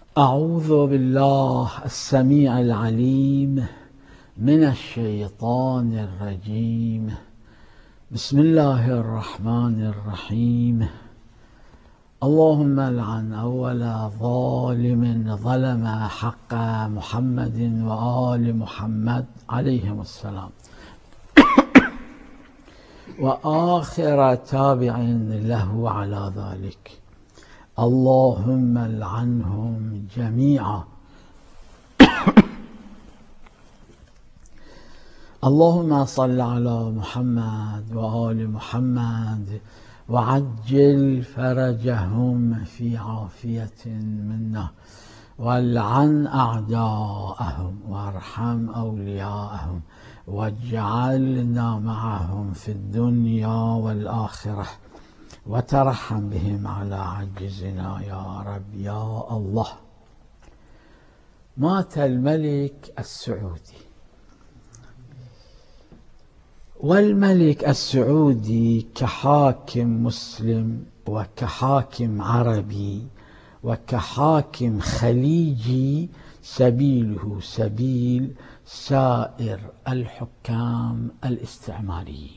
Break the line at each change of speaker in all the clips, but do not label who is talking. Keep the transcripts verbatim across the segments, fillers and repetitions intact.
أعوذ بالله السميع العليم من الشيطان الرجيم. بسم الله الرحمن الرحيم. اللهم لعن أول ظالم ظلم حق محمد وآل محمد عليهم السلام، وآخر تابع له على ذلك. اللهم لعنهم جميعا. اللهم صل على محمد وآل محمد وعجل فرجهم في عافية منا، والعن أعداءهم وارحم أولياءهم، واجعلنا معهم في الدنيا والآخرة، وترحم بهم على عجزنا يا رب يا الله. مات الملك السعودي، والملك السعودي كحاكم مسلم وكحاكم عربي وكحاكم خليجي سبيله سبيل سائر الحكام الاستعماريين.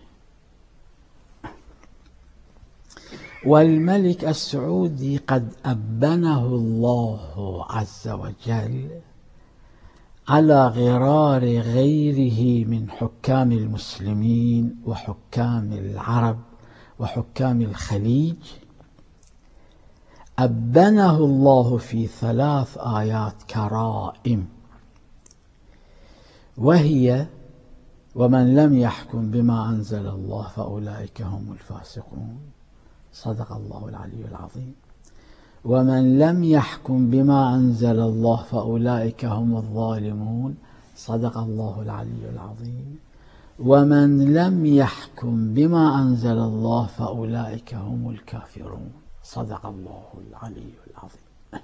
والملك السعودي قد أبنه الله عز وجل على غرار غيره من حكام المسلمين وحكام العرب وحكام الخليج. أبنه الله في ثلاث آيات كرائم، وهي: ومن لم يحكم بما أنزل الله فأولئك هم الفاسقون، صدق الله العلي العظيم. ومن لم يحكم بما أنزل الله فأولئك هم الظالمون، صدق الله العلي العظيم. ومن لم يحكم بما أنزل الله فأولئك هم الكافرون، صدق الله العلي العظيم.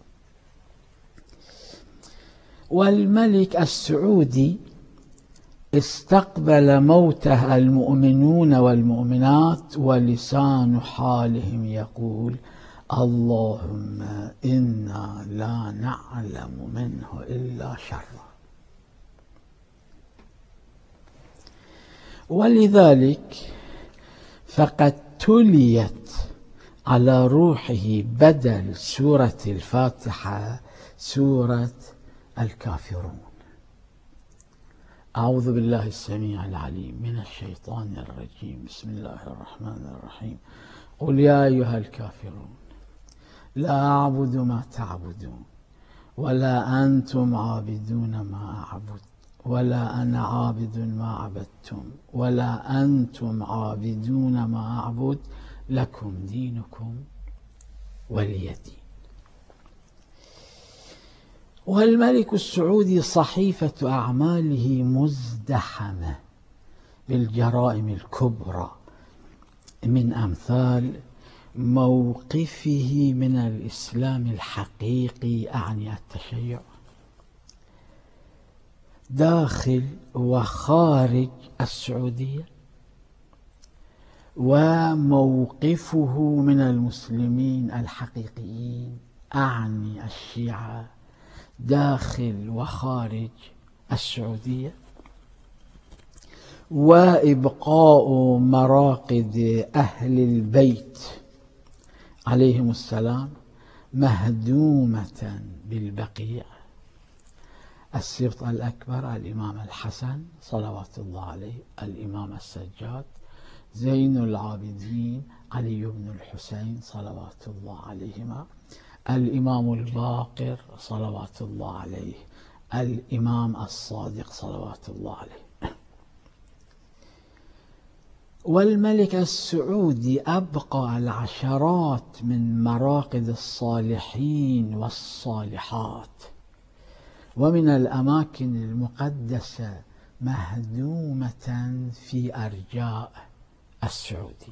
والملك السعودي استقبل موته المؤمنون والمؤمنات ولسان حالهم يقول: اللهم إنا لا نعلم منه إلا شرا. ولذلك فقد تليت على روحه بدل سورة الفاتحة سورة الكافرون. أعوذ بالله السميع العليم من الشيطان الرجيم. بسم الله الرحمن الرحيم. قل يا أيها الكافرون لا أعبد ما تعبدون ولا أنتم عابدون ما أعبد ولا أنا عابد ما عبدتم ولا أنتم عابدون ما أعبد، لكم دينكم ولي دين. والملك السعودي صحيفة أعماله مزدحمة بالجرائم الكبرى، من أمثال موقفه من الإسلام الحقيقي، أعني التشيع، داخل وخارج السعودية، وموقفه من المسلمين الحقيقيين، أعني الشيعة، داخل وخارج السعودية، وإبقاء مراقد أهل البيت عليهم السلام مهدومة بالبقيع. السبط الأكبر الإمام الحسن صلوات الله عليه، الإمام السجاد، زين العابدين علي بن الحسين صلوات الله عليهما، الإمام الباقر صلوات الله عليه، الإمام الصادق صلوات الله عليه. والملك السعودي أبقى العشرات من مراقد الصالحين والصالحات ومن الأماكن المقدسة مهدومة في أرجاء السعودي.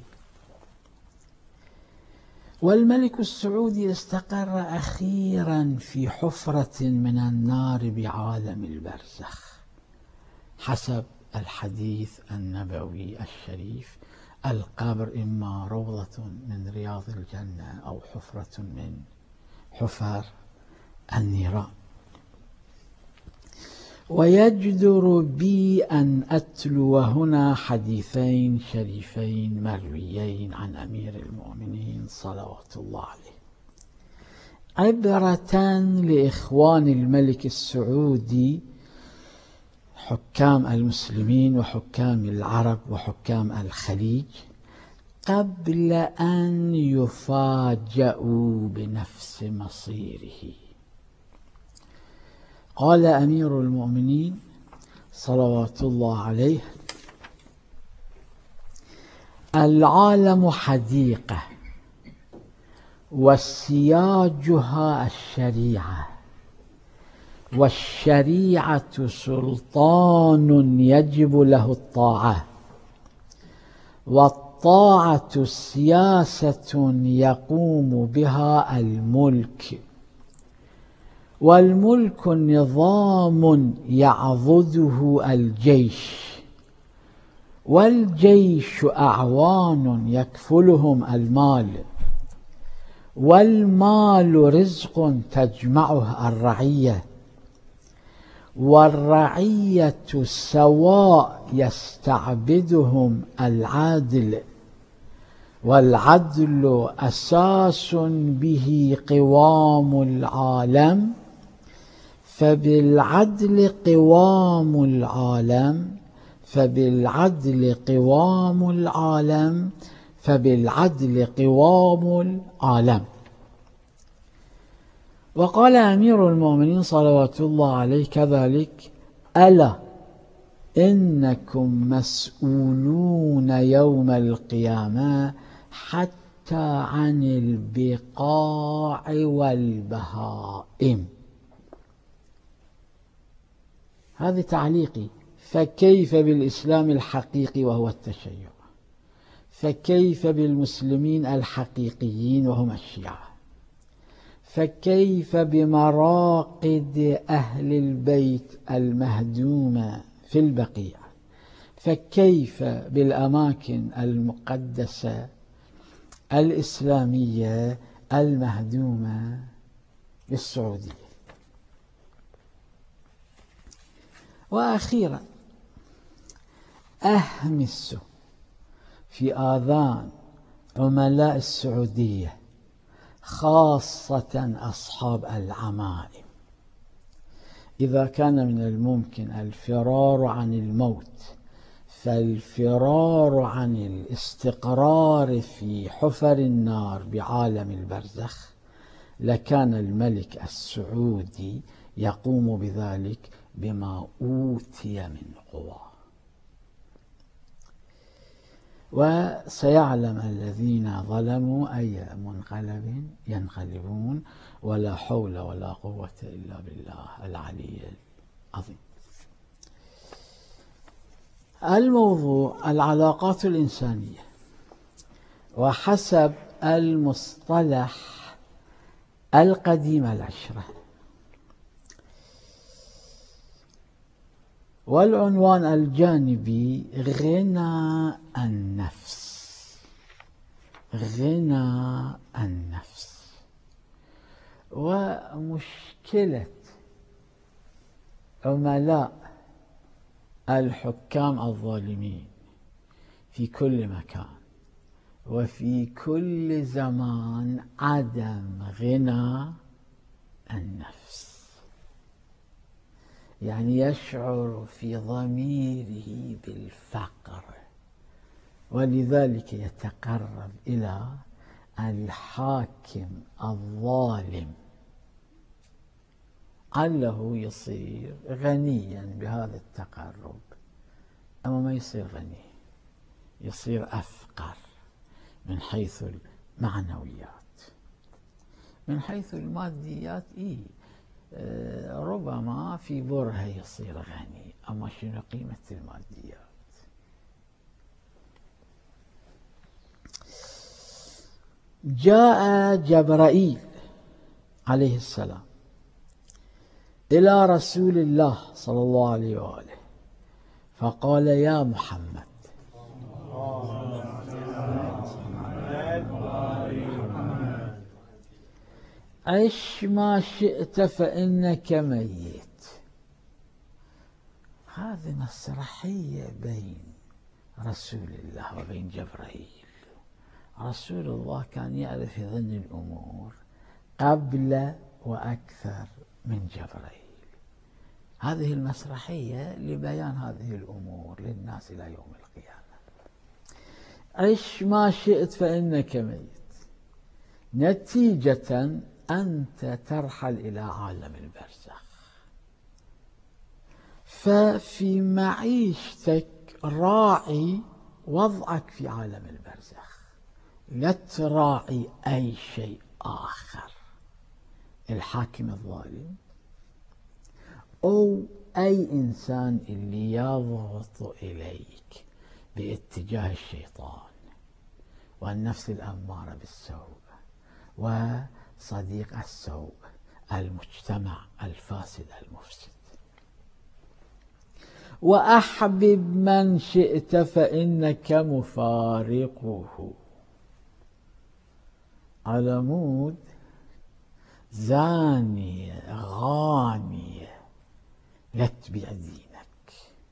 والملك السعودي استقر أخيرا في حفرة من النار بعالم البرزخ، حسب الحديث النبوي الشريف: القبر إما روضة من رياض الجنة أو حفرة من حفر النيران. ويجدر بي أن أتلو هنا حديثين شريفين مرويين عن أمير المؤمنين صلوات الله عليه، عبرة لإخوان الملك السعودي حكام المسلمين وحكام العرب وحكام الخليج قبل أن يفاجأوا بنفس مصيره. قال أمير المؤمنين صلوات الله عليه: العالم حديقة وسياجها الشريعة، والشريعة سلطان يجب له الطاعة، والطاعة سياسة يقوم بها الملك، والملك نظام يعضده الجيش، والجيش أعوان يكفلهم المال، والمال رزق تجمعه الرعية، والرعية سواء يستعبدهم العادل، والعدل أساس به قوام العالم، فبالعدل قوام العالم، فبالعدل قوام العالم، فبالعدل قوام العالم. وقال أمير المؤمنين صلوات الله عليه كذلك: ألا إنكم مسؤولون يوم القيامة حتى عن البقاع والبهائم. هذا تعليقي. فكيف بالإسلام الحقيقي وهو التشيع؟ فكيف بالمسلمين الحقيقيين وهم الشيعة؟ فكيف بمراقد أهل البيت المهدومة في البقيع؟ فكيف بالأماكن المقدسة الإسلامية المهدومة بالسعودية؟ وأخيرا أهمس في آذان عملاء السعودية خاصة أصحاب العمائم: إذا كان من الممكن الفرار عن الموت فالفرار عن الاستقرار في حفر النار بعالم البرزخ، لكان الملك السعودي يقوم بذلك بما أوتي من قوى. وسيعلم الذين ظلموا أي منقلب ينقلبون، ولا حول ولا قوة إلا بالله العلي العظيم. الموضوع العلاقات الإنسانية، وحسب المصطلح القديم العشرة، والعنوان الجانبي غنى النفس. غنى النفس. ومشكلة عملاء الحكام الظالمين في كل مكان وفي كل زمان عدم غنى النفس، يعني يشعر في ضميره بالفقر، ولذلك يتقرب إلى الحاكم الظالم علّه يصير غنيا بهذا التقرب، أما ما يصير غني، يصير أفقر من حيث المعنويات. من حيث الماديات إيه ربما في برهة يصير غني، أما شنو قيمة الماديات؟ جاء جبرائيل عليه السلام إلى رسول الله صلى الله عليه وآله فقال: يا محمد، عش ما شئت فإنك ميت. هذه مسرحية بين رسول الله وبين جبرائيل. رسول الله كان يعرف يظن الأمور قبل وأكثر من جبرائيل. هذه المسرحية لبيان هذه الأمور للناس إلى يوم القيامة. عش ما شئت فإنك ميت، نتيجة أنت ترحل إلى عالم البرزخ، ففي معيشتك راعي وضعك في عالم البرزخ، لا تراعي أي شيء آخر، الحاكم الظالم أو أي إنسان اللي يضغط إليك باتجاه الشيطان والنفس الأمارة بالسوء وصديق السوء، المجتمع الفاسد المفسد. وأحبب من شئت فإنك مفارقه. على مود زانية غانية لا تبيع دينك،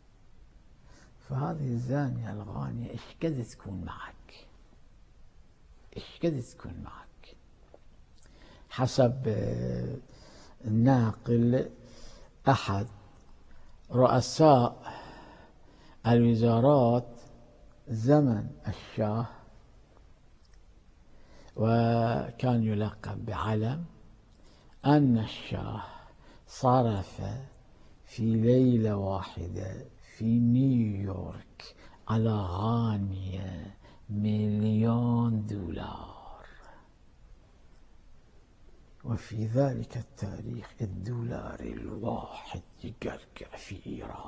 فهذه الزانية الغانية إيش قد تكون معك، إيش قد تكون معك. حسب الناقل أحد رؤساء الوزارات زمن الشاه، وكان يلقب بعلم، أن الشاه صرف في ليلة واحدة في نيويورك على غانية مليون دولار، وفي ذلك التاريخ الدولار الواحد يقرقع في إيران.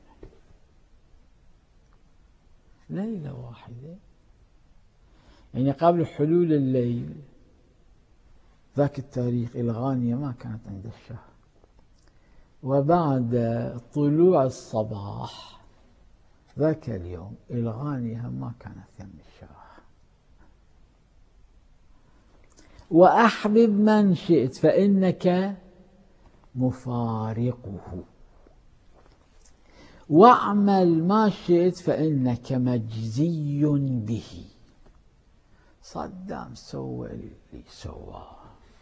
ليلة واحدة، يعني قبل حلول الليل ذاك التاريخ الغانية ما كانت عند الشاه، وبعد طلوع الصباح ذاك اليوم الغانية ما كانت يم الشاه. وأحبب من شئت فإنك مفارقه، واعمل ما شئت فإنك مجزي به. صدام سوى اللي سواه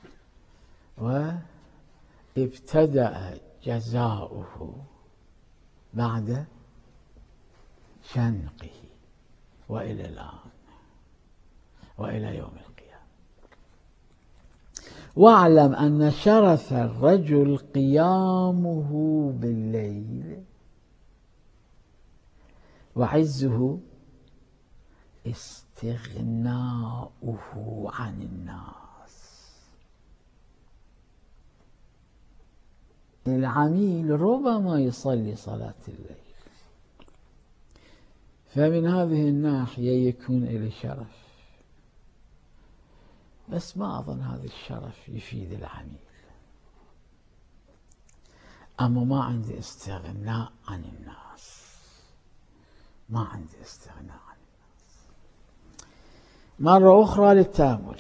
وابتدأ جزاؤه بعد شنقه وإلى الآن وإلى يوم القيامة. واعلم أن شرف الرجل قيامه بالليل، وعزه استغناؤه عن الناس. العميل ربما يصلي صلاة الليل، فمن هذه الناحية يكون له شرف، بس ما أظن هذا الشرف يفيد العميل. أما ما عندي استغناء عن الناس، ما عندي استغناء عن الناس. مرة أخرى للتأمل.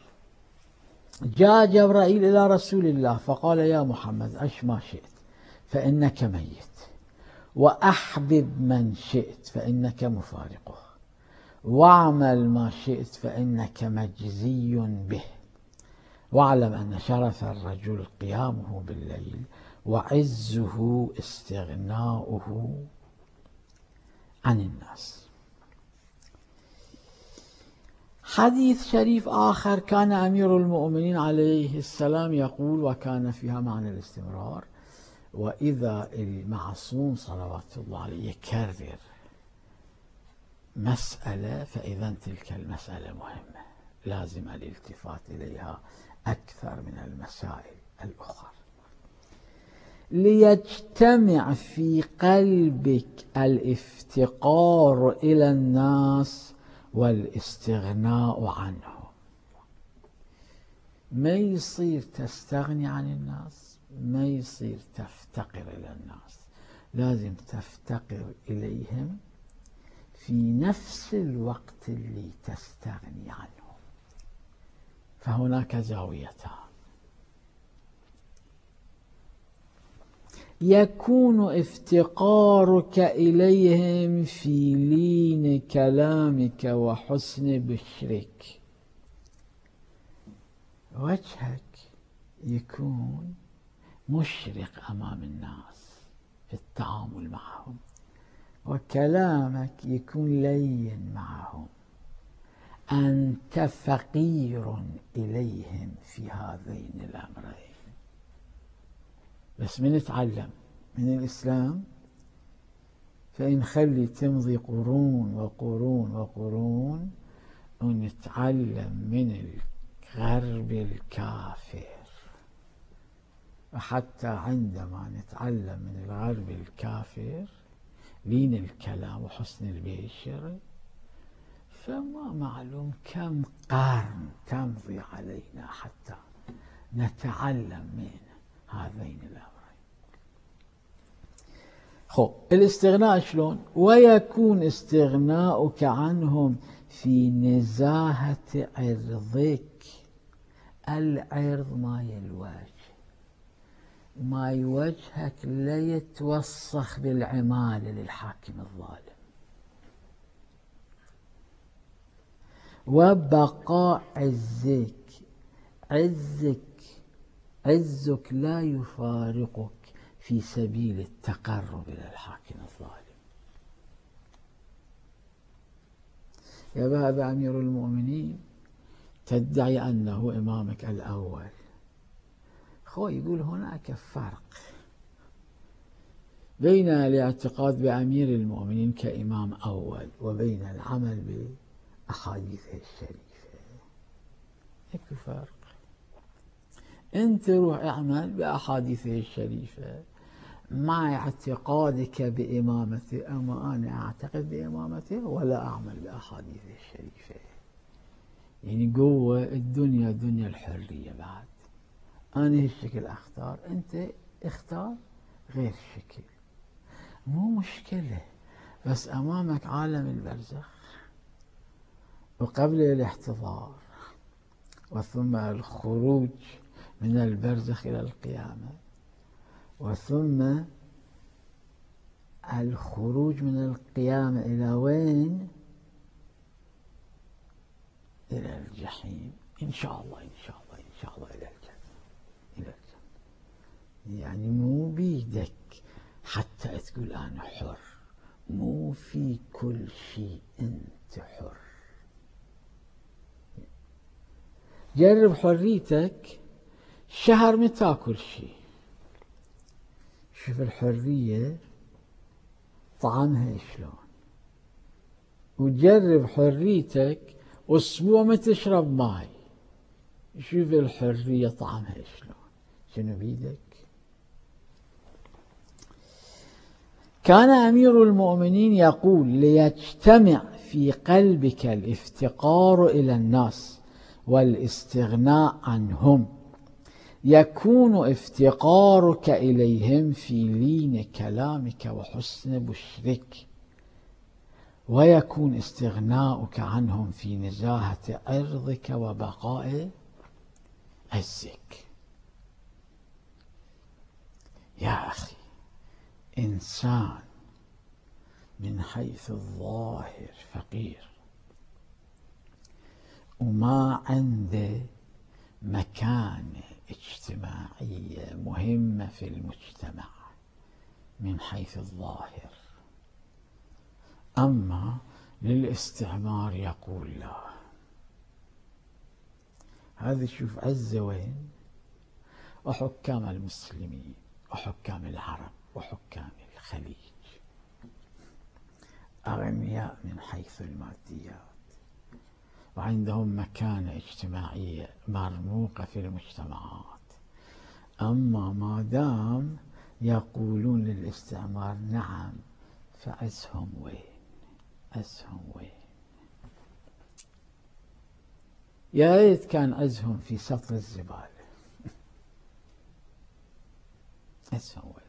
جاء جبرائيل إلى رسول الله فقال: يا محمد عش ما شئت فإنك ميت، وأحبب من شئت فإنك مفارقه، واعمل ما شئت فإنك مجزي به، واعلم أن شرف الرجل قيامه بالليل، وعزه استغناؤه عن الناس. حديث شريف آخر كان أمير المؤمنين عليه السلام يقول، وكان فيها معنى الاستمرار: وإذا المعصوم صلوات الله عليه يكرر مسألة فإذا تلك المسألة مهمة لازم الالتفات إليها أكثر من المسائل الأخرى، ليجتمع في قلبك الافتقار إلى الناس والاستغناء عنهم. ما يصير تستغني عن الناس، ما يصير تفتقر إلى الناس، لازم تفتقر إليهم في نفس الوقت اللي تستغني عنهم. فهناك زاويتان: يكون افتقارك إليهم في لين كلامك وحسن بشرك. وجهك يكون مشرق أمام الناس في التعامل معهم، وكلامك يكون لين معهم. أنت فقير إليهم في هذين الأمرين. بس من نتعلم من الإسلام فإن تمضي قرون وقرون وقرون ونتعلم من الغرب الكافر. وحتى عندما نتعلم من الغرب الكافر لين الكلام وحسن البشر، فما معلوم كم قرن تمضي علينا حتى نتعلم من هذين الأمرين. خب الاستغناء شلون؟ ويكون استغناؤك عنهم في نزاهة عرضك. العرض ماي الوجه، ماي وجهك لا يتوسخ بالعمالة للحاكم الظالم. وبقاء عزك، عزك عزك لا يفارقك في سبيل التقرب إلى الحاكم الظالم. يا بابا أمير المؤمنين تدعي أنه إمامك الأول. خو يقول هناك فرق بين الاعتقاد بأمير المؤمنين كإمام أول وبين العمل بأحاديثه الشريفة. اكو فرق. انت روح اعمل بأحاديثه الشريفة مع اعتقادك بإمامته، أما أنا أعتقد بإمامته ولا أعمل بأحاديثه الشريفة. يعني قوة الدنيا دنيا الحرية. بعد أنا هالشكل أختار، أنت اختار غير شكل، مو مشكلة. بس أمامك عالم البرزخ وقبل الاحتضار وثم الخروج من البرزخ إلى القيامة وثم الخروج من القيامة إلى وين؟ إلى الجحيم إن شاء الله إن شاء الله إن شاء الله إلى الجنة إلى الجنة. يعني مو بيدك حتى تقول أنا حر، مو في كل شيء أنت حر. جرب حريتك شهر ما تاكل شيء، شوف الحرية طعمها شلون. وجرب حريتك أسبوع ما تشرب ماي، شوف الحرية طعمها شلون. شنو بيدك؟ كان أمير المؤمنين يقول ليجتمع في قلبك الافتقار إلى الناس والاستغناء عنهم، يكون افتقارك إليهم في لين كلامك وحسن بشرك، ويكون استغناؤك عنهم في نزاهة عرضك وبقاء عزك. يا أخي إنسان من حيث الظاهر فقير وما عنده مكانة اجتماعية مهمة في المجتمع من حيث الظاهر، أما للاستعمار يقول لا. هذا شوف عزة وين؟ وحكام المسلمين وحكام العرب وحكام الخليج أغنياء من حيث الماديات وعندهم مكانة اجتماعية مرموقة في المجتمعات. أما ما دام يقولون للاستعمار نعم، فعزهم وين؟ عزهم وين؟ يا ريت كان عزهم في سطر الزبالة. عزهم وين؟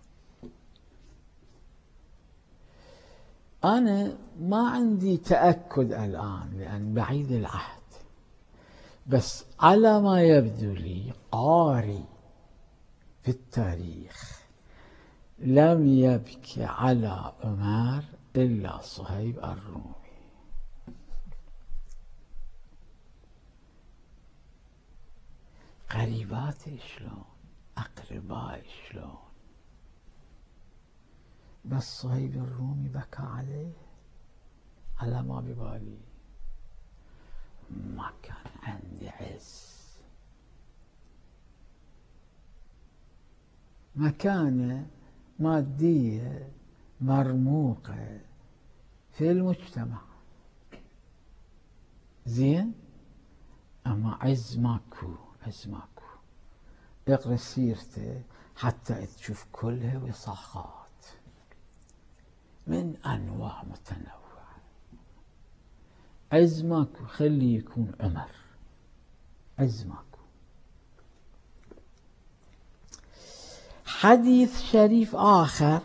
أنا ما عندي تأكد الآن لأن بعيد العهد، بس على ما يبدو لي قاري في التاريخ لم يبك على عمر إلا صهيب الرومي. قريبات شلون، أقرباء شلون، بس صهيب الرومي بكى عليه على ما ببالي. ما كان عندي عز، مكانة مادية مرموقة في المجتمع، زين، أما عز ماكو، عز ماكو. اقرأ سيرته حتى تشوف كلها وصاخات من أنواع متنوعة. عز ماكو، خلي يكون عمر، عز ماكو. حديث شريف آخر،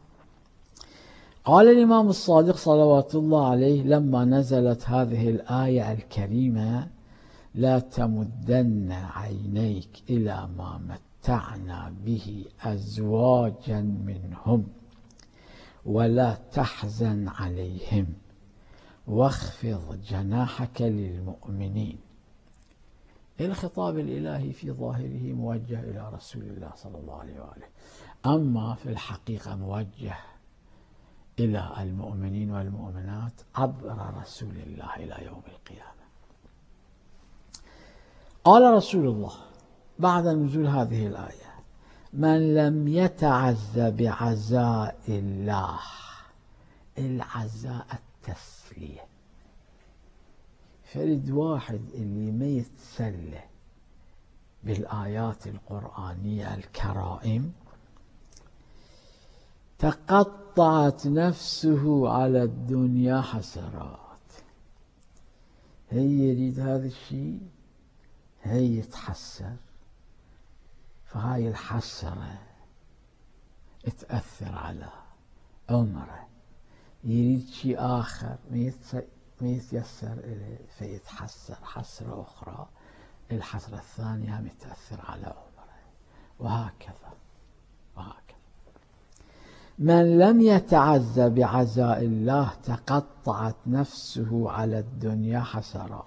قال الإمام الصادق صلوات الله عليه لما نزلت هذه الآية الكريمة: لا تمدن عينيك إلى ما متعنا به أزواجا منهم ولا تحزن عليهم واخفض جناحك للمؤمنين. الخطاب الإلهي في ظاهره موجه إلى رسول الله صلى الله عليه وآله، أما في الحقيقة موجه إلى المؤمنين والمؤمنات عبر رسول الله إلى يوم القيامة. قال رسول الله بعد نزول هذه الآية: من لم يتعز بعزاء الله، العزاء التسلية، فرد واحد اللي ما يتسلى بالآيات القرآنية الكرائم تقطعت نفسه على الدنيا حسرات. هي يريد هذا الشيء، هي يتحسر، فهاي الحسرة تأثر على عمره. يريد شيء آخر ما يتيسر إليه فيتحسر حسرة أخرى، الحسرة الثانية متأثر على عمره، وهكذا وهكذا. من لم يتعز بعزاء الله تقطعت نفسه على الدنيا حسرات.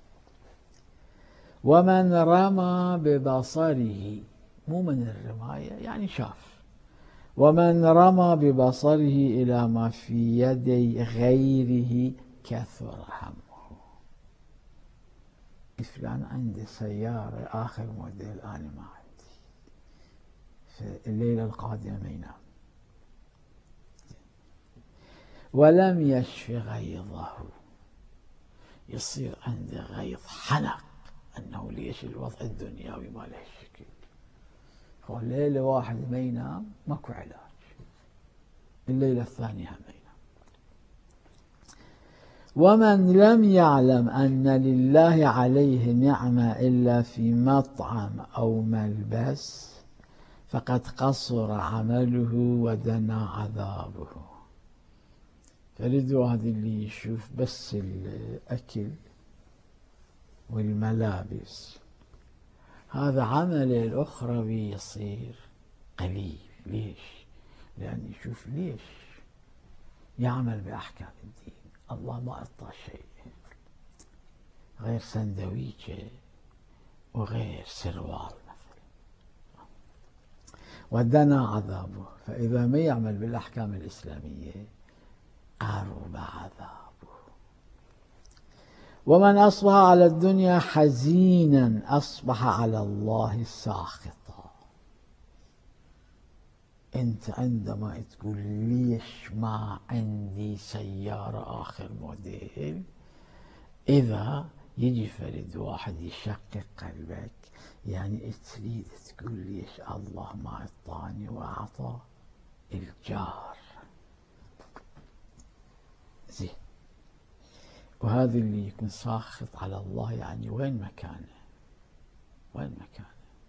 ومن رمى ببصره، مو من الرماية يعني شاف، ومن رمى ببصره إلى ما في يدي غيره كثر همه. فلان عندي سيارة آخر موديل، أنا ما عندي، في الليلة القادمة ما ينام. ولم يشف غيظه، يصير عنده غيظ، حنق أنه ليش الوضع الدنيوي ما له شكل. هو الليلة واحد ما ينام ماكو علاج، الليلة الثانية ما ينام. ومن لم يعلم أن لله عليه نعمة إلا في مطعم أو ملبس فقد قصر عمله ودنا عذابه. فرد واحد اللي يشوف بس الأكل والملابس، هذا عمله الأخروي يصير قليل. ليش؟ لأن يشوف ليش يعمل بأحكام الدين. الله ما أعطى شيء غير سندويشة وغير سروال مثلا، ودنا عذابه. فإذا ما يعمل بالأحكام الإسلامية قرب عذابه. ومن أصبح على الدنيا حزينا أصبح على الله ساخطا. أنت عندما تقول ليش ما عندي سيارة آخر موديل، إذا يجي فرد واحد يشقق قلبك، يعني تريد تقول ليش الله ما أعطاني وأعطى الجار. زين، وهذا اللي يكون ساخط على الله يعني وين مكانه؟ وين مكانه؟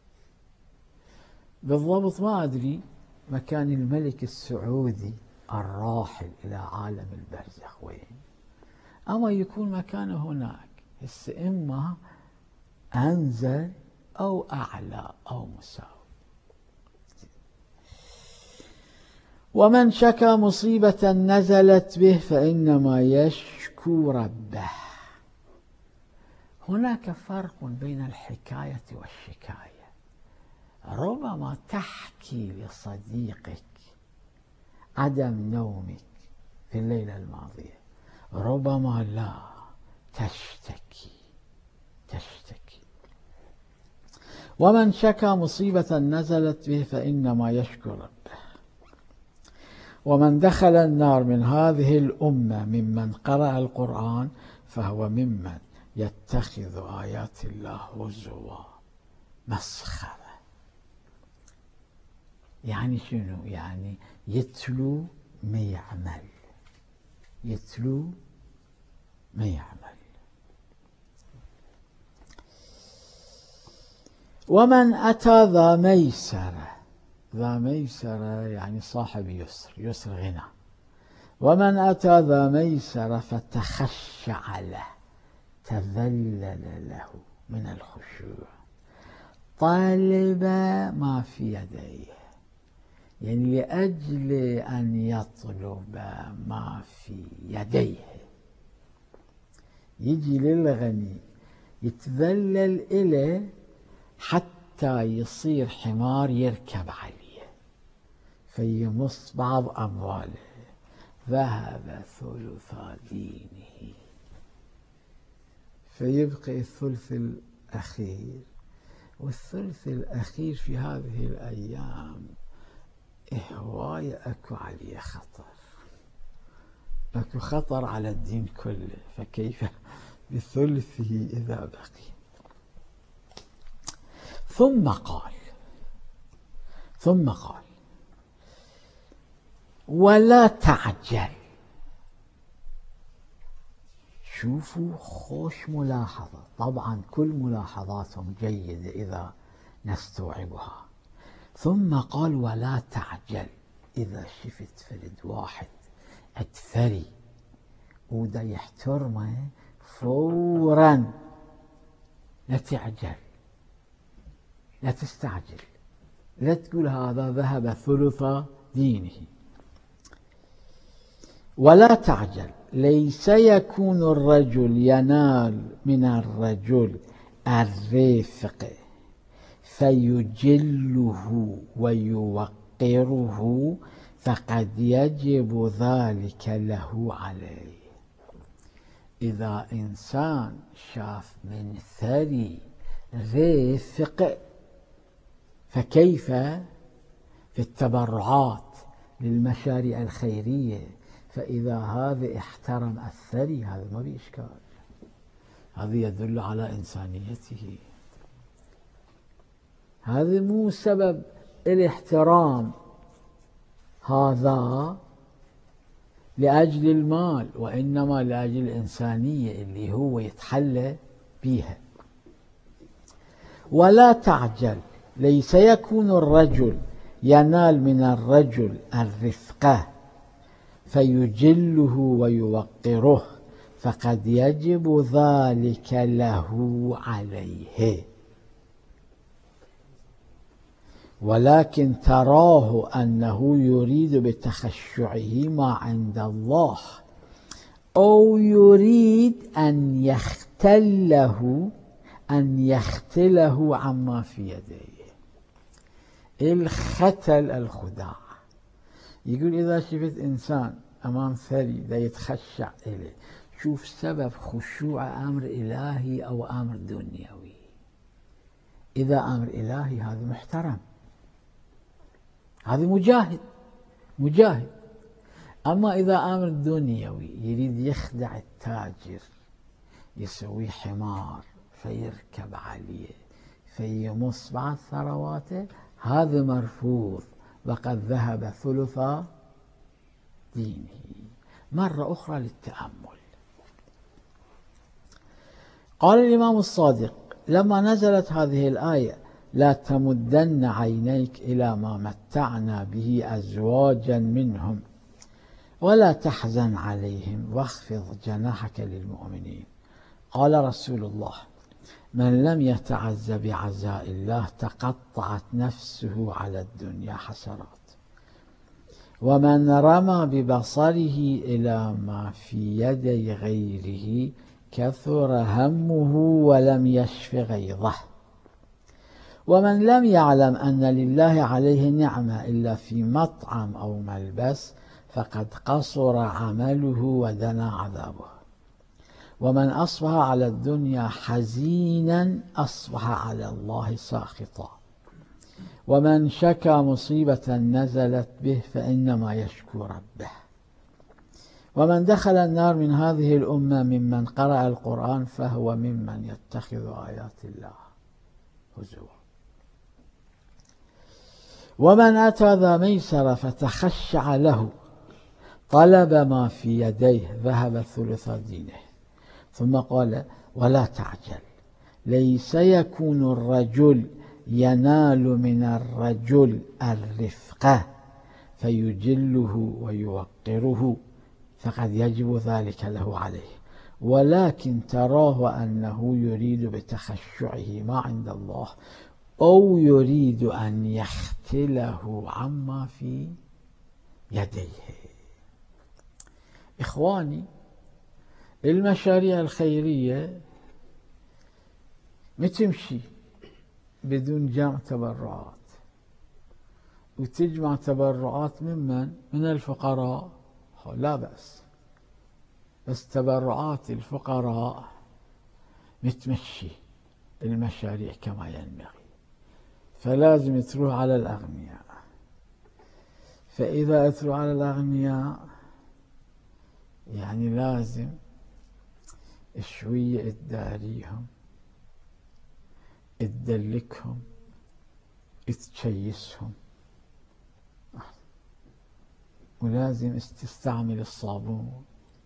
بالضبط ما أدري مكان الملك السعودي الراحل إلى عالم البرزخ وين، أما يكون مكانه هناك. هسه إما أنزل أو أعلى أو مساوي. ومن شكى مصيبة نزلت به فإنما يشكو ربه. هناك فرق بين الحكاية والشكاية. ربما تحكي لصديقك عدم نومك في الليلة الماضية، ربما لا، تشتكي تشتكي. ومن شكى مصيبة نزلت به فإنما يشكو ربه. ومن دخل النار من هذه الأمة ممن قرأ القرآن فهو ممن يتخذ آيات الله هزوا مسخرة. يعني شنو؟ يعني يتلو ما يعمل، يتلو ما يعمل. ومن أتى ذا ميسرة، ذا ميسرة يعني صاحب يسر، يسر غنى. ومن أتى ذا ميسرة فتخشع له، تذلل له من الخشوع، طالب ما في يديه، يعني لأجل أن يطلب ما في يديه. يجي للغني يتذلل إليه حتى يصير حمار يركب عليه فيمص بعض أمواله. ذهب ثلث دينه، فيبقي الثلث الأخير. والثلث الأخير في هذه الأيام هواية أكو عليه خطر، أكو خطر على الدين كله، فكيف بثلثه إذا بقي. ثم قال ثم قال ولا تعجل. شوفوا خوش ملاحظة، طبعا كل ملاحظاتهم جيدة إذا نستوعبها. ثم قال ولا تعجل. إذا شفت فرد واحد أتثري ودا يحترمه فورا لا تعجل، لا تستعجل، لا تقول هذا ذهب ثلث دينه. ولا تعجل. ليس يكون الرجل ينال من الرجل الرفق فيجله ويوقره فقد يجب ذلك له عليه. إذا إنسان شاف من ثري رفق فكيف في التبرعات للمشاريع الخيرية؟ فإذا هذا احترم الثري هذا ما بإشكال، هذا يدل على إنسانيته. هذا مو سبب الاحترام، هذا لأجل المال، وإنما لأجل الإنسانية اللي هو يتحلى بيها. ولا تعجل. ليس يكون الرجل ينال من الرجل الرفقة فيجله ويوقره فقد يجب ذلك له عليه. ولكن تراه أنه يريد بتخشعه ما عند الله، أو يريد أن يختله أن يختله عما في يديه. الختل الخداع. يقول إذا شفت إنسان أمام ثري لا يتخشع إليه، شوف سبب خشوع أمر إلهي أو أمر دنيوي. إذا أمر إلهي هذا محترم، هذا مجاهد مجاهد. أما إذا أمر دنيوي يريد يخدع التاجر، يسوي حمار فيركب عليه فيمص بعض ثرواته، هذا مرفوض وقد ذهب ثلث دينه. مرة أخرى للتأمل. قال الإمام الصادق لما نزلت هذه الآية لا تمدن عينيك إلى ما متعنا به أزواجا منهم ولا تحزن عليهم واخفض جناحك للمؤمنين. قال رسول الله من لم يتعز بعزاء الله تقطعت نفسه على الدنيا حسرات. ومن رمى ببصره إلى ما في يدي غيره كثر همه ولم يشف غيظه. ومن لم يعلم أن لله عليه نعمة إلا في مطعم أو ملبس فقد قصر عمله ودنا عذابه. ومن أصبح على الدنيا حزينا أصبح على الله ساخطا. ومن شكى مصيبة نزلت به فإنما يشكو ربه. ومن دخل النار من هذه الأمة ممن قرأ القرآن فهو ممن يتخذ آيات الله هزوا. ومن أتى ذا ميسر فتخشع له طلب ما في يديه ذهب ثلث دينه، ثم قال ولا تعجل، ليس يكون الرجل ينال من الرجل الرفقة فيجله ويوقره فقد يجب ذلك له عليه، ولكن تراه أنه يريد بتخشعه ما عند الله أو يريد أن يختله عما في يديه. إخواني، المشاريع الخيرية متمشي بدون جمع تبرعات، وتجمع تبرعات ممن؟ من الفقراء، لا بأس، بس تبرعات الفقراء متمشي المشاريع كما ينبغي، فلازم تروح على الأغنياء. فإذا تروح على الأغنياء يعني لازم شوية تداريهم، تدلكهم، تشيسهم، ولازم تستعمل الصابون،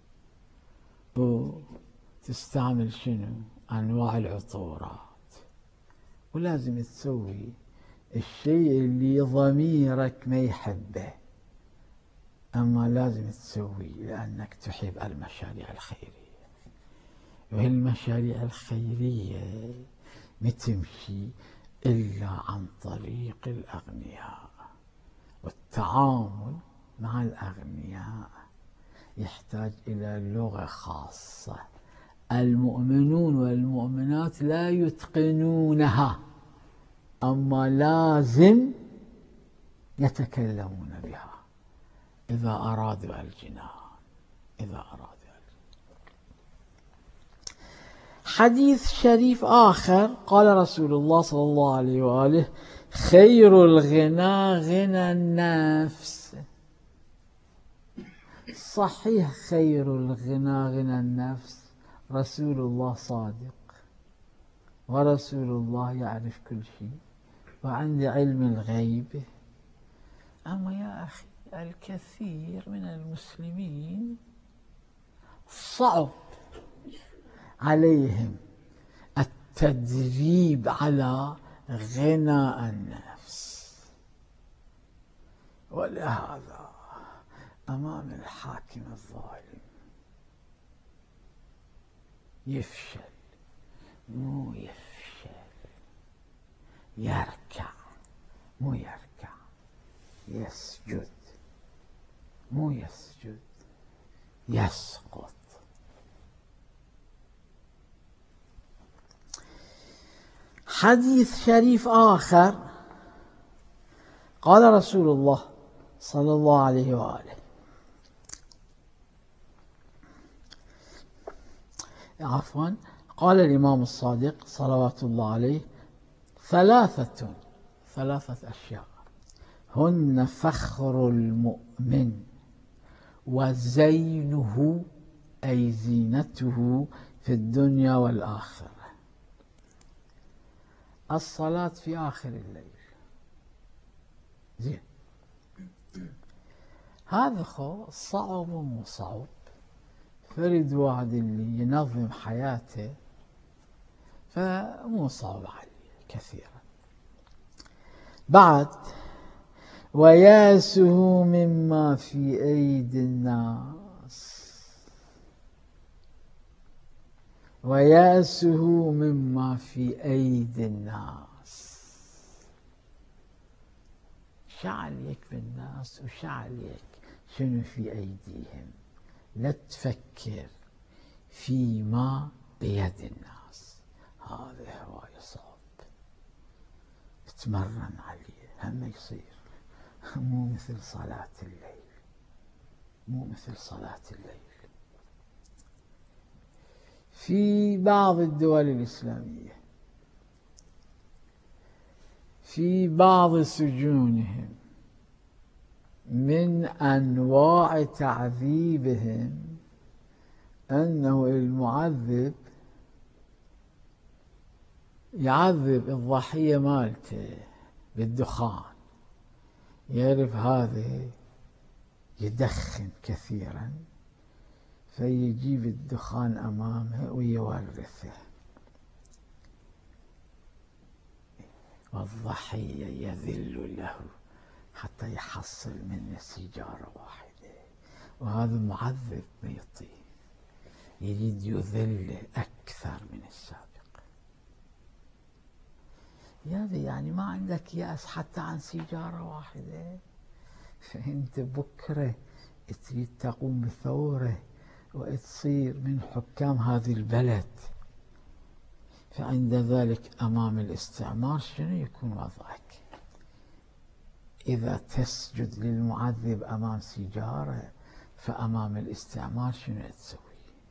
وتستعمل شنو؟ أنواع العطورات، ولازم تسوي الشيء اللي ضميرك ما يحبه، أما لازم تسوي لأنك تحب المشاريع الخيرية. والمشاريع الخيرية ما تمشي إلا عن طريق الأغنياء، والتعامل مع الأغنياء يحتاج إلى لغة خاصة المؤمنون والمؤمنات لا يتقنونها، أما لازم يتكلمون بها إذا أرادوا الجنان. إذا أرادوا الجنان. حديث شريف آخر قال رسول الله صلى الله عليه وآله خير الغنى غنى النفس. صحيح خير الغنى غنى النفس، رسول الله صادق، ورسول الله يعرف كل شيء وعنده علم الغيب. أما يا أخي الكثير من المسلمين صعب عليهم التدريب على غنى النفس، ولهذا أمام الحاكم الظالم يفشل، مو يفشل، يركع، مو يركع، يسجد، مو يسجد، يسقط. حديث شريف آخر قال رسول الله صلى الله عليه وآله عفوا قال الإمام الصادق صلوات الله عليه ثلاثة ثلاثة أشياء هن فخر المؤمن وزينه أي زينته في الدنيا والآخرة: الصلاة في آخر الليل. زين، هذا خو صعب ومو صعب، فرد واحد اللي ينظم حياته فمو صعب عليه كثيرا. بعد وياسه مما في أيدي الناس، وياسه مما في أيدي الناس. شعليك بالناس وشعليك شنو في أيديهم، لا تفكر فيما بيد الناس. هذا هواية صعب، تمرن عليه هم يصير. مو مثل صلاة الليل، مو مثل صلاة الليل. في بعض الدول الإسلامية في بعض سجونهم من أنواع تعذيبهم أنه المعذب يعذب الضحية مالته بالدخان، يعرف هذا يدخن كثيرا فيجيب الدخان أمامه ويورثه، والضحية يذل له حتى يحصل منه سيجارة واحدة. وهذا معذب ما يطيق، يريد يذله أكثر من السابق. يا يعني ما عندك يأس حتى عن سيجارة واحدة؟ فأنت بكرة تريد تقوم بثورة وتصير من حكام هذه البلد، فعند ذلك أمام الاستعمار شنو يكون وضعك؟ إذا تسجد للمعذب أمام سيجارة فأمام الاستعمار شنو تسوي؟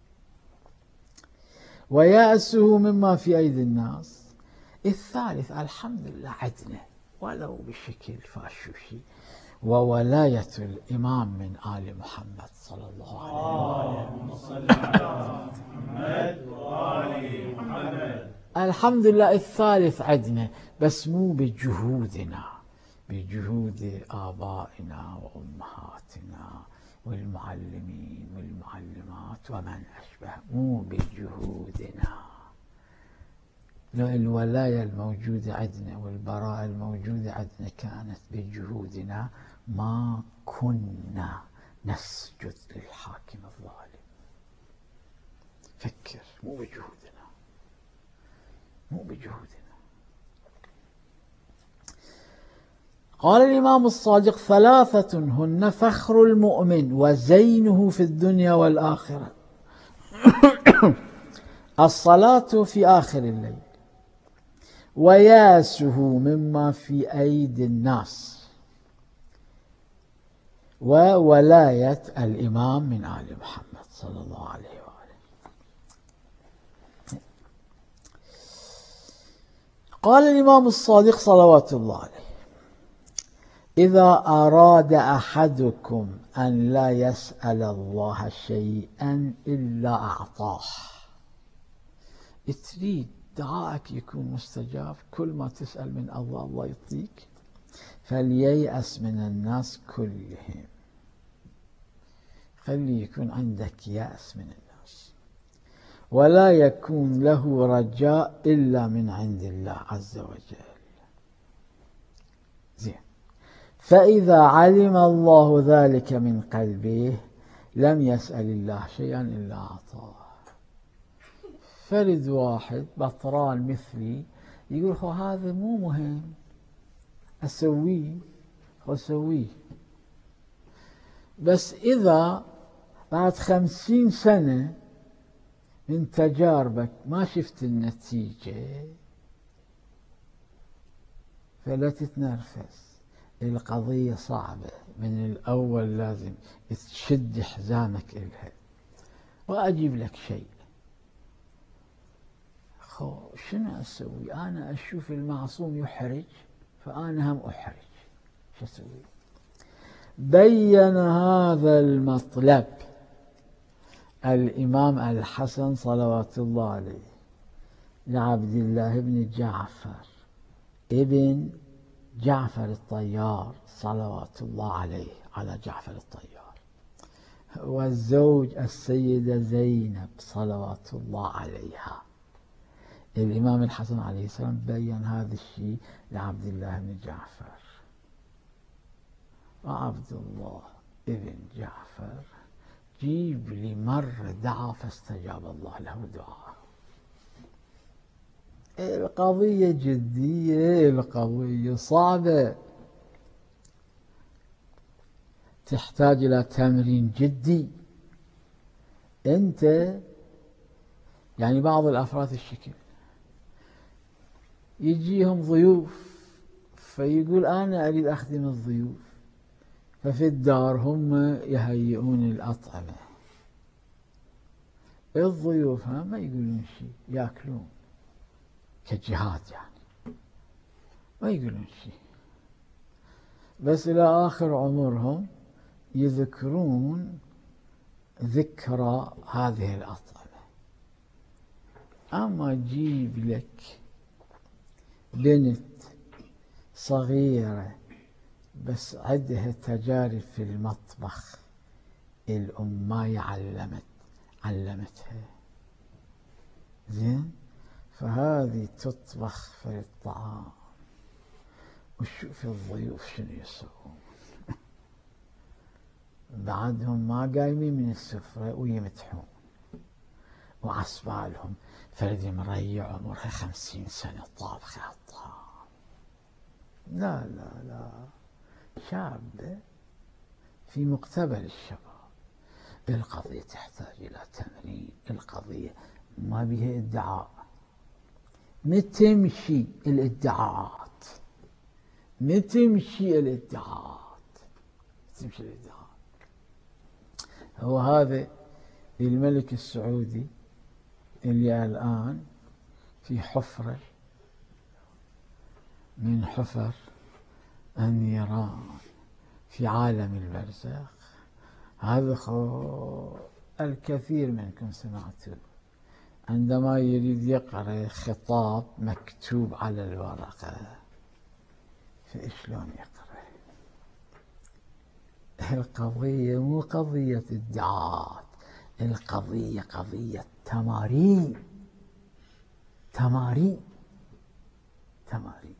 ويأسه مما في أيدي الناس. الثالث الحمد لله عدنا ولو بشكل فاشوشي، وولاية الإمام من آل محمد صلى الله عليه وسلم. اللهم صل على محمد وآل محمد. الحمد لله الثالث عدنا، بس مو بجهودنا، بجهود آبائنا وأمهاتنا والمعلمين والمعلمات ومن أشبه، مو بجهودنا. لو الولاية الموجودة عندنا والبراءة الموجودة عندنا كانت بجهودنا ما كنا نسجد للحاكم الظالم. فكر، مو بجهودنا، مو بجهودنا. قال الإمام الصادق: ثلاثة هن فخر المؤمن وزينه في الدنيا والآخرة: الصلاة في آخر الليل، وياسه مما في أيدي الناس، وولاية الإمام من آل محمد صلى الله عليه وآله. قال الإمام الصادق صلوات الله عليه: إذا أراد أحدكم أن لا يسأل الله شيئا إلا أعطاه. تريد دعائك يكون مستجاب، كل ما تسأل من الله الله يعطيك، فلييأس من الناس كلهم. خلي يكون عندك يأس من الناس، ولا يكون له رجاء إلا من عند الله عز وجل. زين. فإذا علم الله ذلك من قلبه لم يسأل الله شيئا إلا أعطاه. فرد واحد بطران مثلي يقول: خو هذا مو مهم، أسويه أسويه. بس إذا بعد خمسين سنة من تجاربك ما شفت النتيجة فلا تتنرفز. القضية صعبة، من الأول لازم تشد حزامك إلها. وأجيب لك شيء، خو شنو أسوي؟ أنا أشوف المعصوم يحرج فأنا هم أحرج، شو أسوي؟ بين هذا المطلب الإمام الحسن صلوات الله عليه لعبد الله بن جعفر ابن جعفر الطيار صلوات الله عليه، على جعفر الطيار، والزوج السيدة زينب صلوات الله عليها. الإمام الحسن عليه السلام بين هذا الشيء لعبد الله بن جعفر، وعبد الله ابن جعفر جيب لي مرة دعا فاستجاب الله له دعاء. القضية جدية، القضية صعبة. تحتاج إلى تمرين جدي. أنت يعني بعض الأفراد الشكل يجيهم ضيوف فيقول أنا أريد أخدم الضيوف، ففي الدار هم يهيئون الأطعمة، الضيوف ما يقولون شيء، يأكلون كجهاد يعني، ما يقولون شيء، بس إلى آخر عمرهم يذكرون ذكرى هذه الأطعمة. أما جيب لك بنت صغيرة بس عندها تجارب في المطبخ، الأم ما يعلمت علمتها زين، فهذه تطبخ في الطعام وشوف الضيوف شنو يسوون بعدهم ما قايمين من السفرة ويمتحون وعصبالهم فرد مريع عمرها خمسين سنة طابخة الطعام. لا لا لا، شابة في مقتبل الشباب. القضية تحتاج إلى تمرين، القضية ما بها ادعاء، متمشي الادعاءات، متمشي الادعاءات، متمشي الادعاءات. هو هذا الملك السعودي اللي الآن في حفرة من حفر النيران في عالم البرزخ، هذا الكثير منكم سمعتوا عندما يريد يقرأ خطاب مكتوب على الورقة فإشلون يقرأ؟ القضية مو قضية ادعاءات، القضية قضية تمارين تمارين تمارين.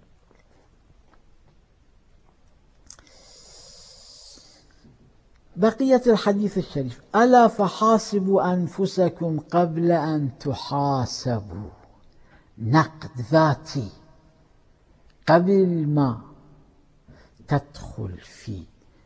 بقية الحديث الشريف: ألا فحاسبوا أنفسكم قبل أن تحاسبوا. نقد ذاتي، قبل ما تدخل في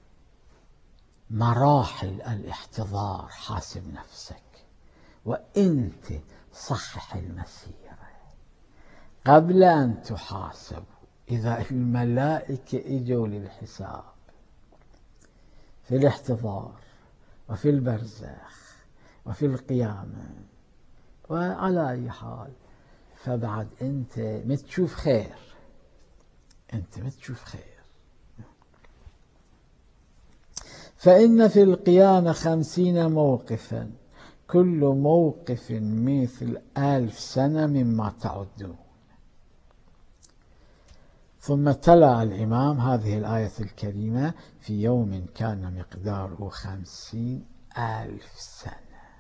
مراحل الاحتضار حاسب نفسك، وأنت صحح المسيرة قبل أن تحاسبوا. إذا الملائكة إجوا للحساب في الاحتضار وفي البرزخ وفي القيامة وعلى أي حال، فبعد أنت متشوف خير، أنت متشوف خير. فإن في القيامة خمسين موقفا، كل موقف مثل ألف سنة مما تعدون. ثم تلا الإمام هذه الآية الكريمة: في يوم كان مقداره خمسين ألف سنة.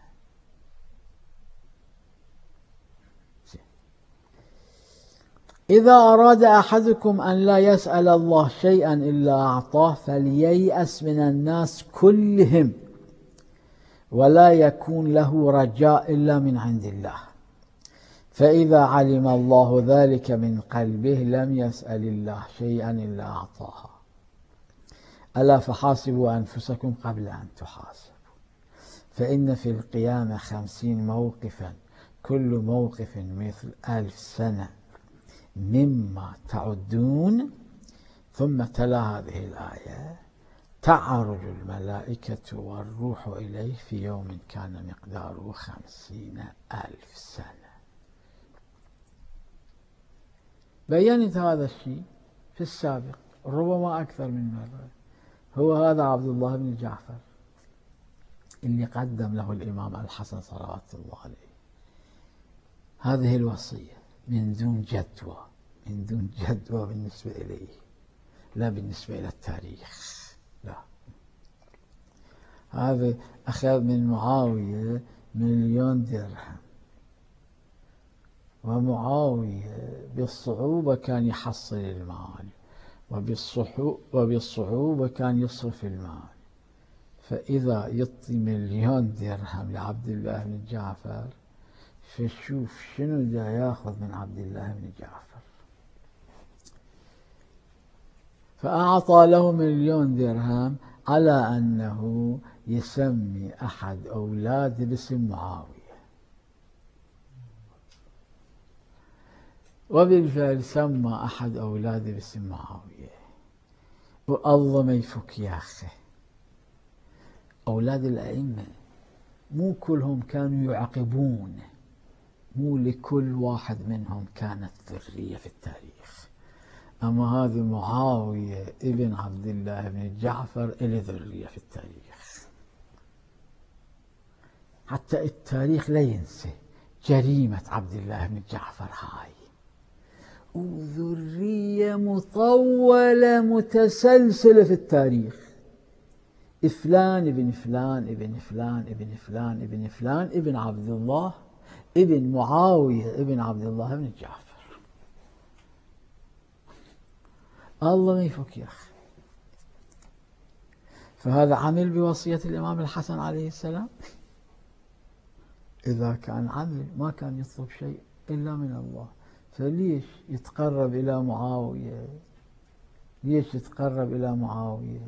إذا أراد أحدكم أن لا يسأل الله شيئا إلا أعطاه فلييأس من الناس كلهم ولا يكون له رجاء إلا من عند الله، فإذا علم الله ذلك من قلبه لم يسأل الله شيئا إلا أعطاه. ألا فحاسبوا أنفسكم قبل أن تحاسبوا. فإن في القيامة خمسين موقفا، كل موقف مثل ألف سنة مما تعدون. ثم تلا هذه الآية: تعرج الملائكة والروح إليه في يوم كان مقداره خمسين ألف سنة. بيّنت هذا الشيء في السابق ربما أكثر من مرة. هو هذا عبد الله بن جعفر اللي قدم له الإمام الحسن صلوات الله عليه هذه الوصية من دون جدوى، من دون جدوى بالنسبة إليه، لا بالنسبة إلى التاريخ، لا. هذا أخذ من معاوية مليون درهم، ومعاوية بالصعوبة كان يحصل المال، وبالصعوبة كان يصرف المال. فإذا يعطي مليون درهم لعبد الله بن جعفر، فشوف شنو دا ياخذ من عبد الله بن جعفر. فأعطى له مليون درهم على أنه يسمي أحد أولاده باسم معاوية، وبالفعل سمى أحد أولاده باسم معاوية. والله ما يفك يا أخي، أولاد الأئمة مو كلهم كانوا يعقبون، مو لكل واحد منهم كانت ذرية في التاريخ. أما هذا معاوية ابن عبد الله بن جعفر إلى ذرية في التاريخ، حتى التاريخ لا ينسى جريمة عبد الله بن جعفر هاي، وذرية مطولة متسلسلة في التاريخ، فلان ابن فلان ابن فلان ابن فلان ابن فلان ابن عبد الله ابن معاوية ابن عبد الله بن جعفر. الله ما يفك يا أخي. فهذا عمل بوصية الإمام الحسن عليه السلام. إذا كان عمل ما كان يطلب شيء إلا من الله، فليش يتقرب إلى معاوية؟ ليش يتقرب إلى معاوية؟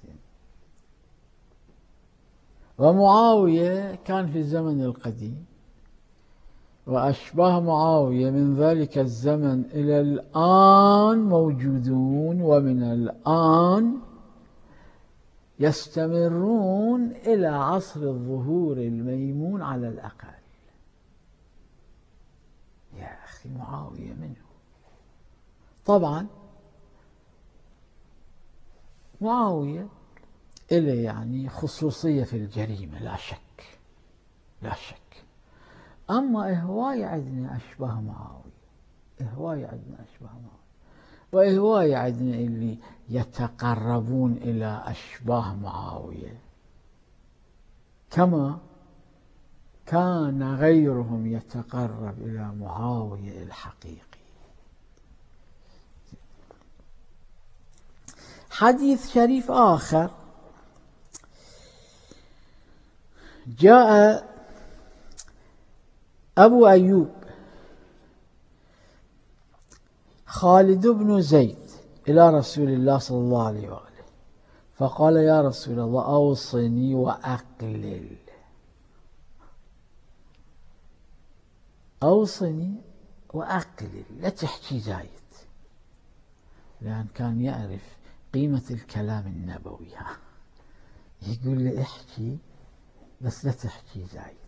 ومعاوية كان في الزمن القديم، وأشباه معاوية من ذلك الزمن إلى الآن موجودون، ومن الآن يستمرون إلى عصر الظهور الميمون على الأقل. يا أخي معاوية منه. طبعا معاوية إليه يعني خصوصية في الجريمة، لا شك لا شك. أما هواية عندنا أشباه معاوية، هواية عندنا أشباه معاوية، وهواية عندنا اللي يتقربون إلى أشباه معاوية، كما كان غيرهم يتقرب إلى معاوية الحقيقي. حديث شريف آخر، جاء أبو أيوب خالد بن زيد إلى رسول الله صلى الله عليه وآله فقال: يا رسول الله أوصني وأقلل. أوصني وأقلل، لا تحكي زايد، لأن كان يعرف قيمة الكلام النبوي. يقول لي احكي بس لا تحكي زايد.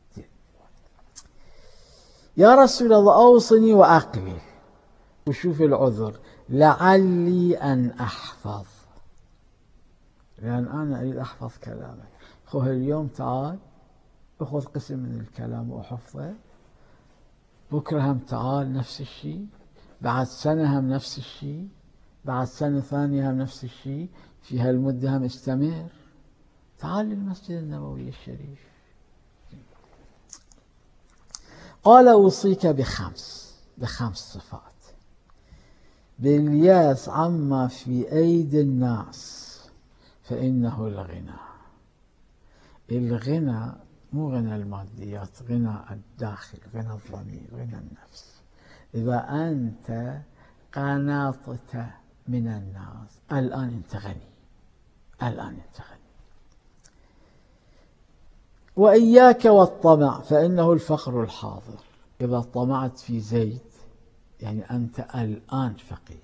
يا رسول الله أوصني وأقلل، وشوف العذر: لعلي أن أحفظ، لأن أنا أريد أحفظ كلامك. خذ اليوم تعال أخذ قسم من الكلام وأحفظه، بكرة هم تعال نفس الشيء، بعد سنة هم نفس الشيء، بعد سنة ثانية هم نفس الشيء، في هالمدة هم استمر. تعال للمسجد النبوي الشريف. قال: أوصيك بخمس بخمس صفات: بالياس عما في أيدي الناس فإنه الغنى. الغنى مو غنى الماديات، غنى الداخل، غنى الضمير، غنى النفس. إذا أنت قنطت من الناس الآن أنت غني، الآن أنت غني. وإياك والطمع فإنه الفقر الحاضر. إذا طمعت في زيد يعني أنت الآن فقير.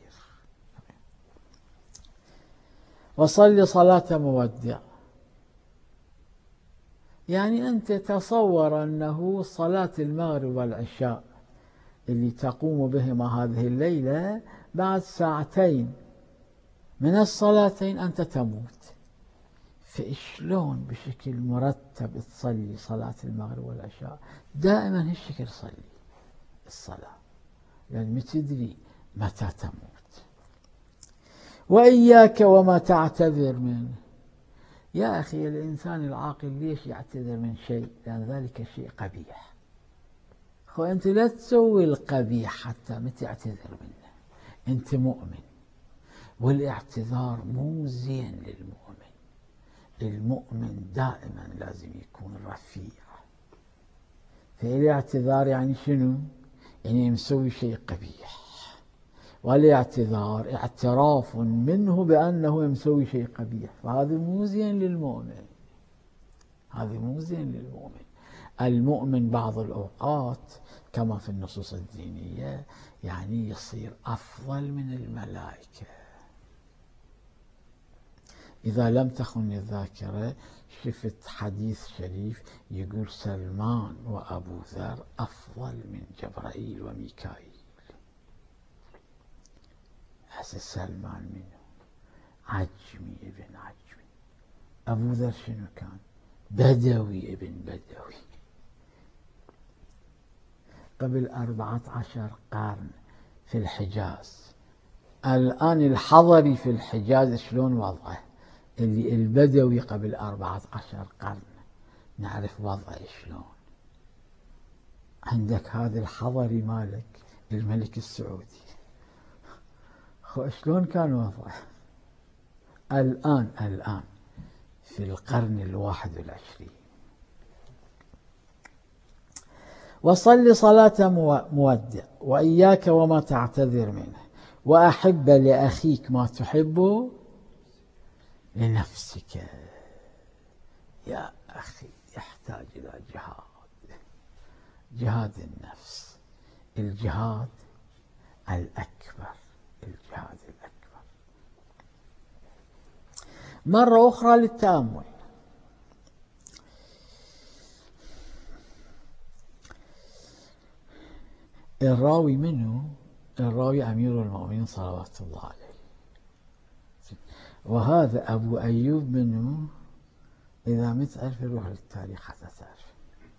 وصل صلاة مودع، يعني أنت تصور أنه صلاة المغرب والعشاء اللي تقوم بهما هذه الليلة بعد ساعتين من الصلاتين أنت تموت. فإشلون بشكل مرتب تصلي صلاة المغرب والعشاء؟ دائما هالشكل صلي الصلاة، لأن ما تدري متى تموت. وإياك وما تعتذر منه. يا أخي الإنسان العاقل ليش يعتذر من شيء؟ لأن ذلك شيء قبيح. خو أنت لا تسوي القبيح حتى ما تعتذر منه، أنت مؤمن، والاعتذار مو زين للمؤمن. المؤمن دائما لازم يكون رفيع. فالاعتذار يعني شنو؟ يعني مسوي شيء قبيح والاعتذار اعتراف منه بأنه مسوي شيء قبيح، فهذا مو زين للمؤمن، هذا مو زين للمؤمن. المؤمن بعض الأوقات كما في النصوص الدينية يعني يصير أفضل من الملائكة. إذا لم تخن الذاكرة شفت حديث شريف يقول سلمان وأبو ذر أفضل من جبرائيل وميكائيل. هسه سلمان منه عجمي ابن عجمي، أبو ذر شنو كان؟ بدوي ابن بدوي. قبل أربعة عشر قرن في الحجاز. الآن الحضري في الحجاز شلون وضعه؟ اللي البدوي قبل أربعة عشر قرن نعرف وضعه شلون. عندك هذا الحضري مالك الملك السعودي، خو شلون كان وضعه؟ الآن الآن في القرن الواحد والعشرين. وصل صلاة مودع وإياك وما تعتذر منه، وأحب لأخيك ما تحب لنفسك. يا أخي يحتاج إلى جهاد، جهاد النفس، الجهاد الأكبر، الجهاد الأكبر. مرة أخرى للتأمل. الراوي منه الراوي أمير المؤمنين صلوات الله عليه، وهذا أبو أيوب منه. إذا متعرف روح للتاريخ حتى تعرف.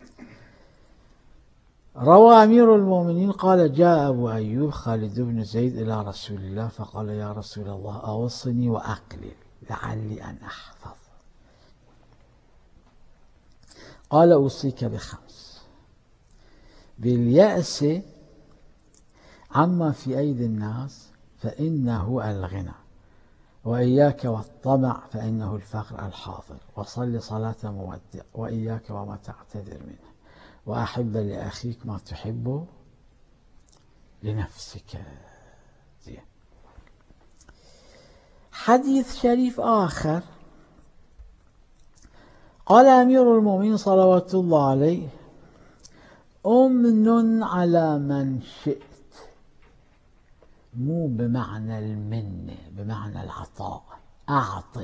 روى أمير المؤمنين قال جاء أبو أيوب خالد بن زيد إلى رسول الله فقال يا رسول الله أوصني وأقلل لعلي أن أحفظ. قال أوصيك بخمس: باليأس عما في أيدي الناس فإنه الغنى، وإياك والطمع فإنه الفقر الحاضر، وصل صلاة مودع وإياك وما تعتذر منه، وأحب لأخيك ما تحب لنفسك. زين. حديث شريف آخر قال أمير المؤمنين صلوات الله عليه أمن على من شئت، مو بمعنى المنة، بمعنى العطاء، أعطه.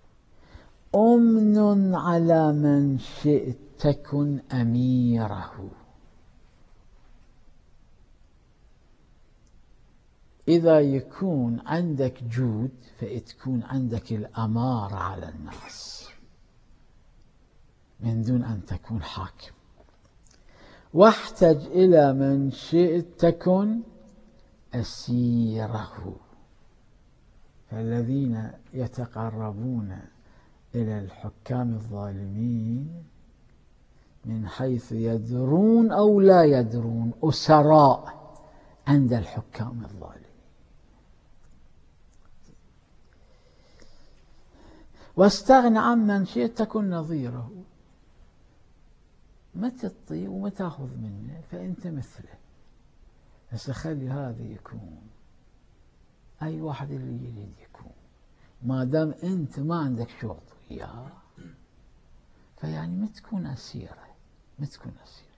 أمن على من شئت تكن أميره. إذا يكون عندك جود فتكون عندك الأمارة على الناس من دون أن تكون حاكم. واحتج إلى من شئت تكن أسيره. فالذين يتقربون إلى الحكام الظالمين من حيث يدرون أو لا يدرون أسراء عند الحكام الظالمين. واستغن عمن شئت تكن نظيره. ما تعطي وما تاخذ منه فأنت مثله. هسه خلي هذا يكون، أي واحد اللي يريد يكون، ما دام أنت ما عندك شغل وياه فيعني ما تكون أسيرة، ما تكون أسيرة.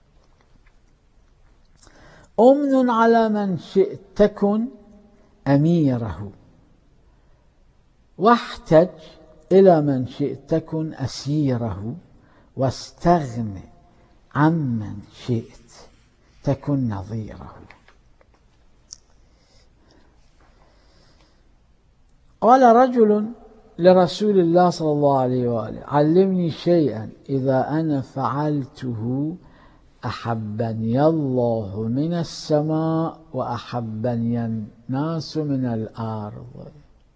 أمن على من شئت تكن أميره، واحتج إلى من شئت تكن أسيره، واستغن عمن شئت تكن نظيره. قال رجل لرسول الله صلى الله عليه وآله علمني شيئا إذا أنا فعلته أحبني الله من السماء وأحبني الناس من الأرض.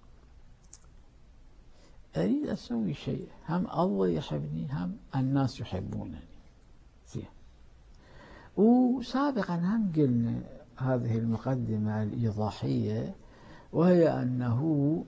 أريد أسوي شيء هم الله يحبني هم الناس يحبونني. زين. وسابقا هم قلنا هذه المقدمة الإيضاحية، وهي أنه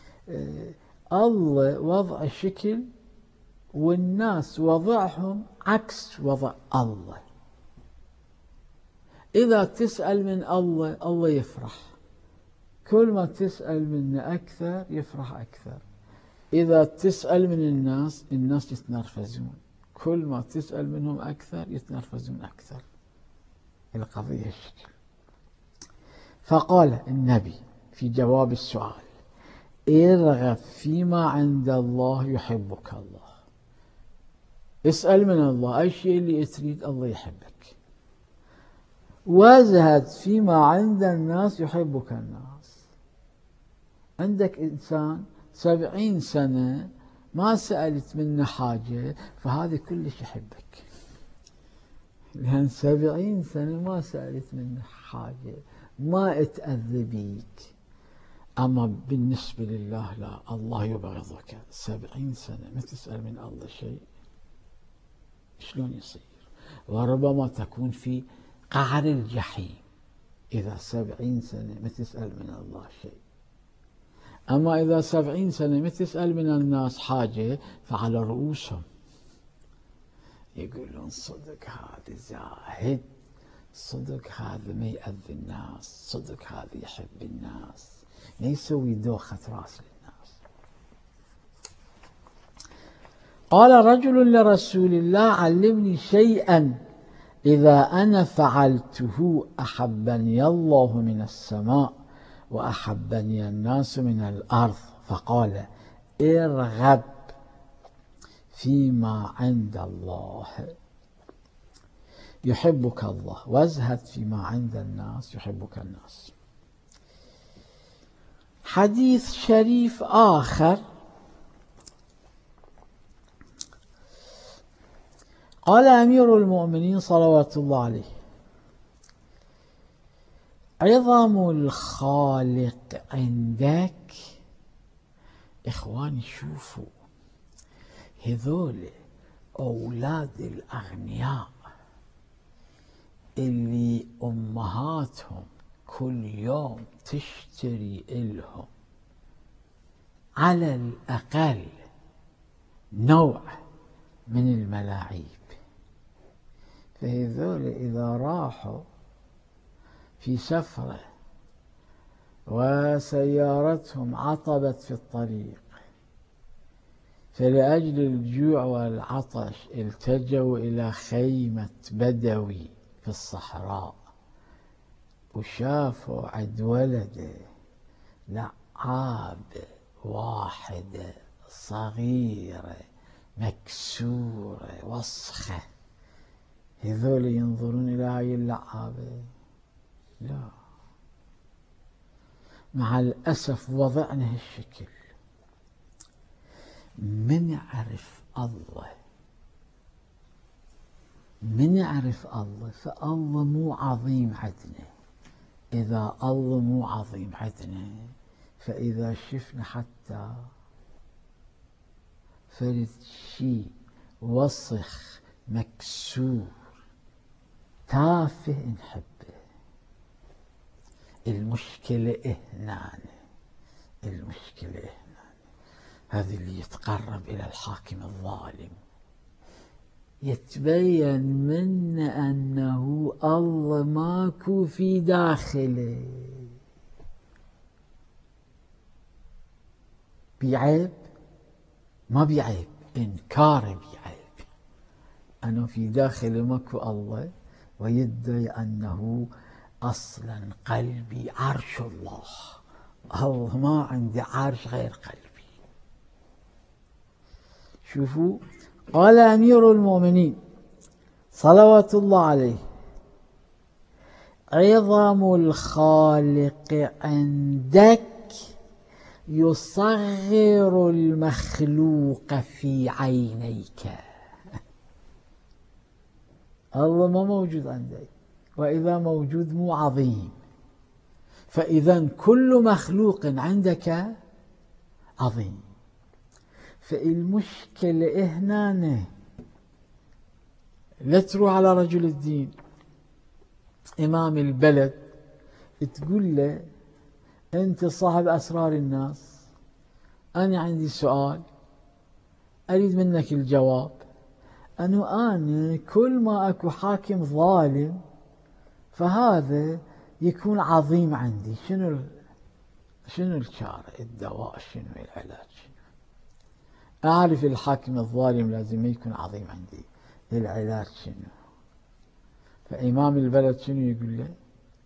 الله وضع الشكل والناس وضعهم عكس وضع الله. إذا تسأل من الله الله يفرح، كل ما تسأل منه أكثر يفرح أكثر. إذا تسأل من الناس الناس يتنرفزون، كل ما تسأل منهم أكثر يتنرفزون أكثر. القضية الشكل. فقال النبي في جواب السؤال: ارغب فيما عند الله يحبك الله. اسأل من الله أي شيء اللي تريد الله يحبك. وازهد فيما عند الناس يحبك الناس. عندك إنسان سبعين سنة ما سألت منه حاجة، فهذا كلش يحبك، لأن سبعين سنة ما سألت منه حاجة، ما اتأذى بيك. أما بالنسبة لله لا، الله يبغضك. سبعين سنة ما تسأل من الله شيء، شلون يصير؟ وربما تكون في قعر الجحيم إذا سبعين سنة ما تسأل من الله شيء. أما إذا سبعين سنة ما تسأل من الناس حاجة، فعلى رؤوسهم يقولون صدق هذا زاهد، صدق هذا ما يأذي الناس، صدق هذا يحب الناس، ما يسوي دوخة راس للناس. قال رجل لرسول الله: علمني شيئا إذا أنا فعلته أحبني الله من السماء وأحبني الناس من الأرض. فقال: ارغب فيما عند الله يحبك الله، وازهد فيما عند الناس يحبك الناس. حديث شريف آخر: قال أمير المؤمنين صلوات الله عليه: عظم الخالق عندك. إخواني شوفوا، هذول أولاد الأغنياء اللي أمهاتهم كل يوم تشتري لهم على الأقل نوع من الملاعيب، فهذول إذا راحوا في سفرة وسيارتهم عطبت في الطريق، فلأجل الجوع والعطش التجوا إلى خيمة بدوي في الصحراء، وشافوا عند ولده لعاب واحدة صغيرة مكسورة وسخة، هذول ينظرون إلى هاي اللعابة؟ لا، مع الأسف وضعنا هالشكل. من يعرف الله، من يعرف الله، فالله مو عظيم عندنا. إذا الله مو عظيم عندنا، فإذا شفنا حتى فرد شيء وسخ مكسور تافه نحبه. المشكلة هنا، المشكلة هنا، هذا اللي يتقرب إلى الحاكم الظالم يتبين من أنه الله ماكو في داخله. بيعيب؟ ما بيعيب، إنكار بيعيب، أنه في داخله ماكو الله، ويدعي أنه أصلا قلبي عرش الله، الله ما عندي عرش غير قلبي. شوفوا، قال أمير المؤمنين صلوات الله عليه: عظم الخالق عندك يصغر المخلوق في عينيك. الله ما موجود عندك، وإذا موجود مو عظيم، فإذا كل مخلوق عندك عظيم. فالمشكلة هنا، لا تروح على رجل الدين إمام البلد تقول له: أنت صاحب أسرار الناس، أنا عندي سؤال أريد منك الجواب. أنه أنا كل ما أكو حاكم ظالم فهذا يكون عظيم عندي. شنو شنو الشارع؟ الدواء شنو؟ العلاج شنو؟ أعرف الحاكم الظالم لازم يكون عظيم عندي، العلاج شنو؟ فإمام البلد شنو يقول له؟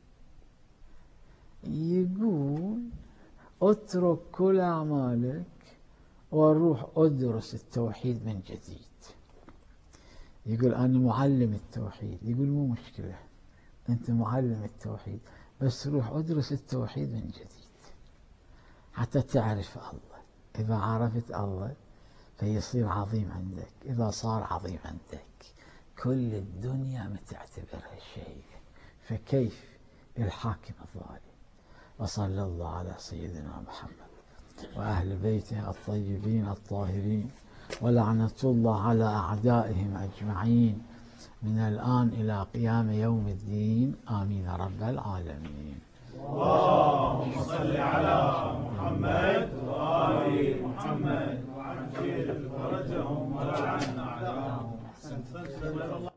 يقول اترك كل أعمالك وروح أدرس التوحيد من جديد. يقول أنا معلم التوحيد. يقول مو مشكلة، أنت معلم التوحيد، بس روح أدرس التوحيد من جديد حتى تعرف الله. إذا عرفت الله فيصير عظيم عندك، إذا صار عظيم عندك كل الدنيا ما تعتبرها شيء، فكيف الحاكم الظالم؟ وصلى الله على سيدنا محمد وأهل بيته الطيبين الطاهرين، ولعنة الله على أعدائهم أجمعين من الآن إلى قيام يوم الدين، آمين رب العالمين.
اللهم صل على محمد وآل محمد وعجل فرجهم ولعن أعداءهم.